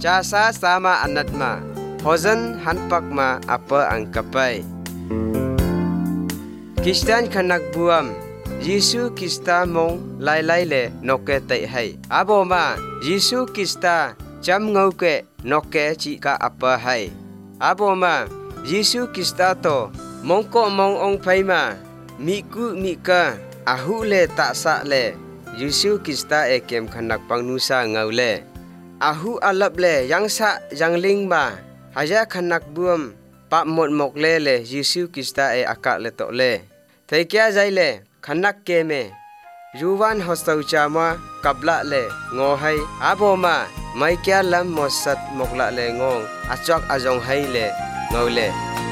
Casa sama anat ma. Hozen hanpak ma apa angkapai. Kristian kanak buam. Yesu Krista mong lai le noke tai hai. Abo ma Yesu Krista jam ngau ke noke chi ka apa hai. Abo ma Yesu Krista to mongko mong ong pai ma miku mika ahu le tak sa le. Yesu Krista kem kanak pangnusa ngau le. Ahu alap le yang sa yang ling ma. Haya kanak buam pak mot mok le Yesu Krista akak le tok le. Thai kya jai le kanak ke me. Yuwan hostau chama kabla le ngohai. Abo ma mai kya lam mosat mokla le ngong. Achok ajong hai le ngau le.